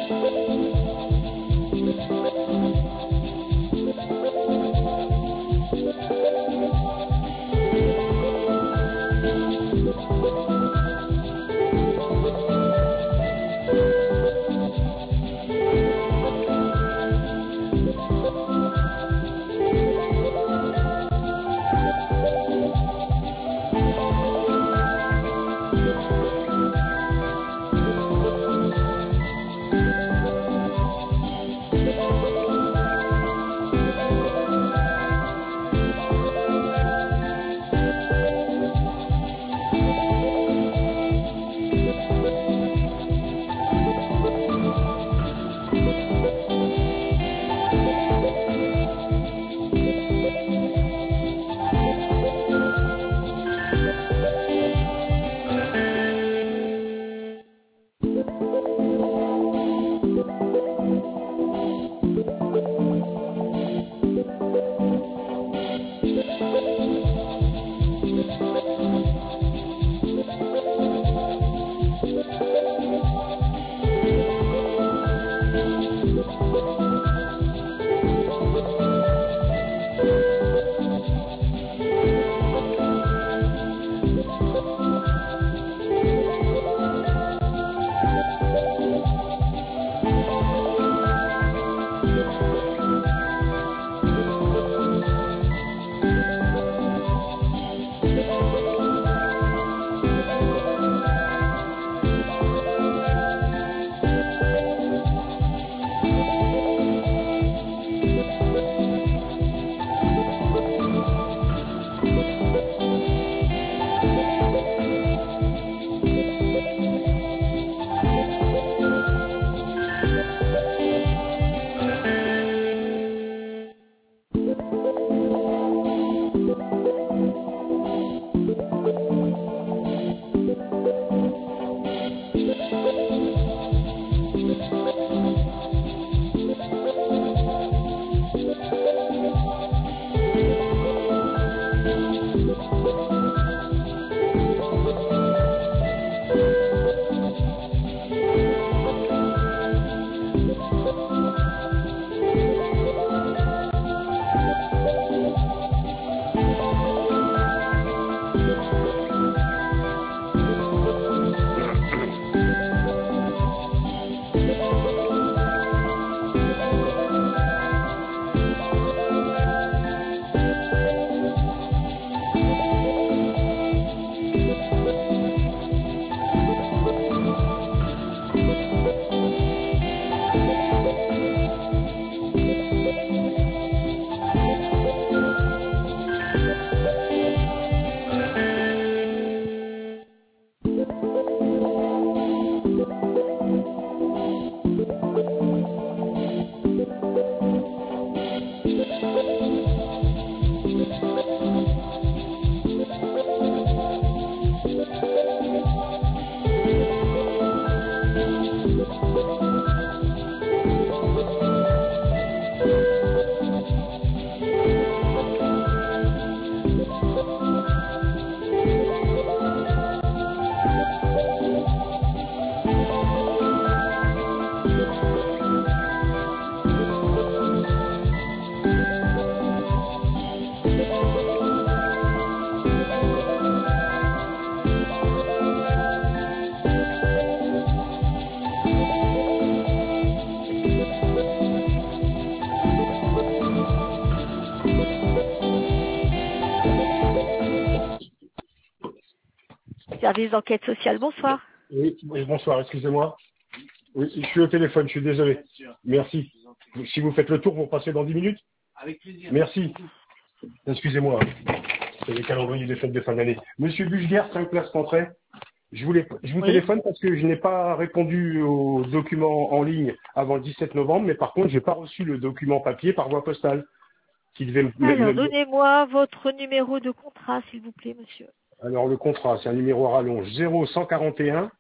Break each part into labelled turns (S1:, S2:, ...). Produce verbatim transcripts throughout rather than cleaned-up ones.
S1: Service d'enquête sociale, bonsoir.
S2: Oui, oui, bonsoir, excusez-moi. Oui, je suis au téléphone, je suis désolé. Merci. Si vous faites le tour, vous passez dans dix minutes.
S3: Avec plaisir.
S2: Merci. Excusez-moi. C'est les calendriers des fêtes de fin d'année. Monsieur Buchgert, cinq places d'entrée. Je, voulais, je vous
S1: Oui.
S2: téléphone parce que je n'ai pas répondu aux documents en ligne avant le dix-sept novembre, mais par contre, je n'ai pas reçu le document papier par voie postale. Qui devait me,
S1: Alors,
S2: me...
S1: donnez-moi votre numéro de contrat, s'il vous plaît, monsieur.
S2: Alors, le contrat, c'est un numéro à rallonge zéro cent quarante et un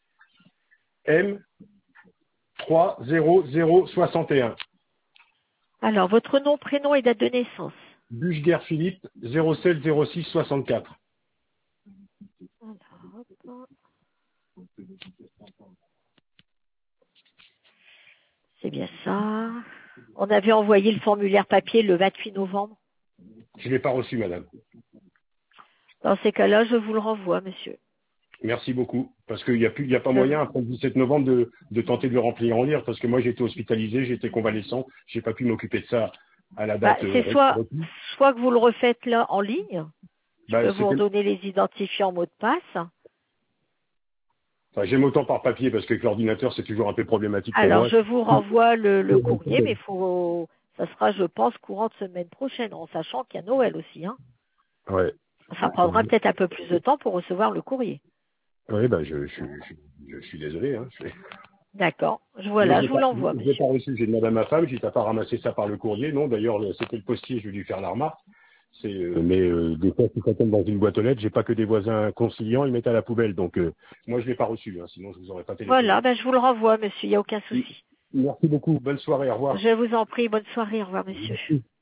S2: M trois zéro zéro soixante et un.
S1: Alors, votre nom, prénom et date de naissance.
S2: Buchgert Philippe, zéro sept zéro six soixante-quatre.
S1: Alors, hop. C'est bien ça. On avait envoyé le formulaire papier le vingt-huit novembre.
S2: Je ne l'ai pas reçu, madame.
S1: Dans ces cas-là, je vous le renvoie, monsieur.
S2: Merci beaucoup. Parce qu'il n'y a, plus- il y a pas
S1: Je
S2: moyen,
S1: vous-
S2: après le dix-sept novembre, de, de tenter de le remplir en lire, parce que moi, j'ai été hospitalisé, j'ai été convalescent, j'ai pas pu m'occuper de ça à la
S1: Bah,
S2: date euh,
S1: c'est soit,
S2: retenue.
S1: soit que vous le refaites là en ligne. Je
S2: Bah,
S1: peux vous
S2: c'était-
S1: redonner les identifiants mots de passe.
S2: enfin, j'aime autant par papier, parce qu'avec l'ordinateur, c'est toujours un peu problématique pour
S1: Alors,
S2: moi.
S1: je vous renvoie le, le courrier, mais faut, ça sera, je pense, courant de semaine prochaine, en sachant qu'il y a Noël aussi. Hein.
S2: Ouais.
S1: Ça prendra peut-être un peu plus de temps pour recevoir le courrier.
S2: Oui, bah, je, je, je, je suis désolé. Hein. Je-
S1: D'accord. Je-
S2: Moi, je
S1: Voilà,
S2: l'ai
S1: je vous
S2: pas,
S1: l'envoie,
S2: je l'ai
S1: monsieur.
S2: pas reçu. J'ai demandé à ma femme, j'ai dit, t'as pas ramassé ça par le courrier. Non, d'ailleurs, le- c'était le postier, je vais lui faire la remarque. C'est, euh, mais euh, des fois, si ça tombe dans une boîte aux lettres, j'ai pas que des voisins conciliants, ils mettent à la poubelle. Donc, euh, moi, je l'ai pas reçu. Hein, sinon, je vous aurais pas
S1: Voilà,
S2: téléphoné.
S1: ben, je vous le renvoie, monsieur. Il n'y a aucun souci.
S2: Merci beaucoup. Bonne soirée. Au revoir.
S1: Je vous en prie. Bonne soirée. Au revoir, monsieur.